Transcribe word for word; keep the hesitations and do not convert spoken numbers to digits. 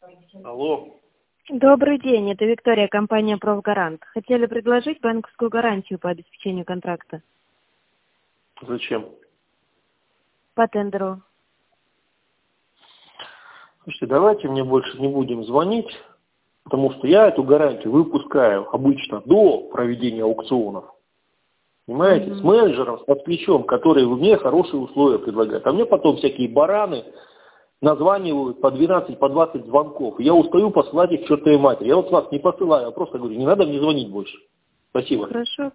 Алло. Добрый день, это Виктория, компания «Профгарант». Хотели предложить банковскую гарантию по обеспечению контракта Зачем? по тендеру. Слушайте, давайте мне больше не будем звонить, потому что я эту гарантию выпускаю обычно до проведения аукционов. Понимаете, Мгм. с менеджером, с подключом, который мне хорошие условия предлагает. А мне потом всякие бараны названивают по двенадцать, по двадцать звонков. Я устаю посылать их к чертовой матери. Я вот вас не посылаю, а просто говорю, не надо мне звонить больше. Спасибо. Хорошо.